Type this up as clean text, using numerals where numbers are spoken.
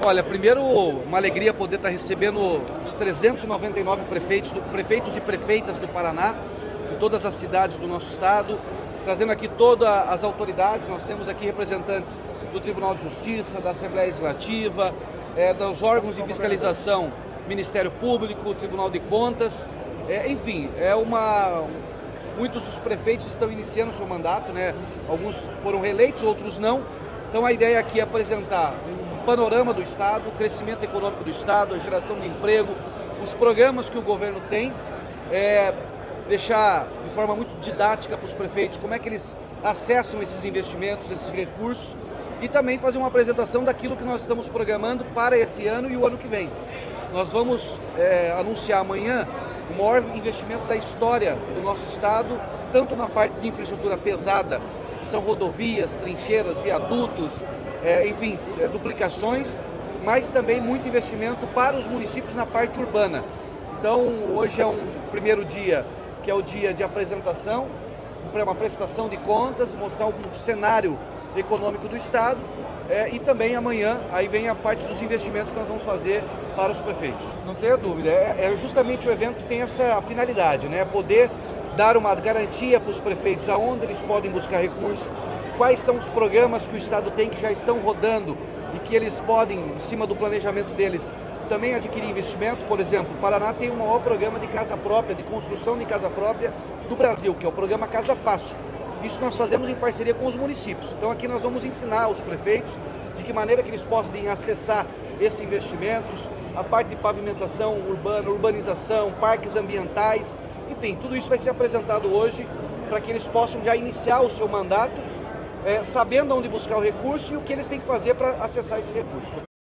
Olha, primeiro, uma alegria poder estar recebendo os 399 prefeitos e prefeitas do Paraná, de todas as cidades do nosso estado, trazendo aqui todas as autoridades. Nós temos aqui representantes do Tribunal de Justiça, da Assembleia Legislativa, dos órgãos de fiscalização, Ministério Público, Tribunal de Contas, enfim, muitos dos prefeitos estão iniciando o seu mandato, né? Alguns foram reeleitos, outros não. Então a ideia aqui é apresentar um panorama do Estado, o crescimento econômico do Estado, a geração de emprego, os programas que o governo tem, deixar de forma muito didática para os prefeitos como é que eles acessam esses investimentos, esses recursos, e também fazer uma apresentação daquilo que nós estamos programando para esse ano e o ano que vem. Nós vamos anunciar amanhã o maior investimento da história do nosso estado, tanto na parte de infraestrutura pesada, que são rodovias, trincheiras, viadutos, enfim, duplicações, mas também muito investimento para os municípios na parte urbana. Então, hoje é um primeiro dia, que é o dia de apresentação, uma prestação de contas, mostrar um cenário econômico do estado, e também amanhã aí vem a parte dos investimentos que nós vamos fazer para os prefeitos. Não tenha dúvida, justamente o evento tem essa finalidade, né? Poder dar uma garantia para os prefeitos aonde eles podem buscar recursos, quais são os programas que o estado tem que já estão rodando e que eles podem, em cima do planejamento deles, também adquirir investimento. Por exemplo, o Paraná tem o maior programa de casa própria, de construção de casa própria do Brasil, que é o programa Casa Fácil. Isso nós fazemos em parceria com os municípios. Então aqui nós vamos ensinar os prefeitos de que maneira que eles possam acessar esses investimentos, a parte de pavimentação urbana, urbanização, parques ambientais, enfim, tudo isso vai ser apresentado hoje para que eles possam já iniciar o seu mandato, sabendo onde buscar o recurso e o que eles têm que fazer para acessar esse recurso.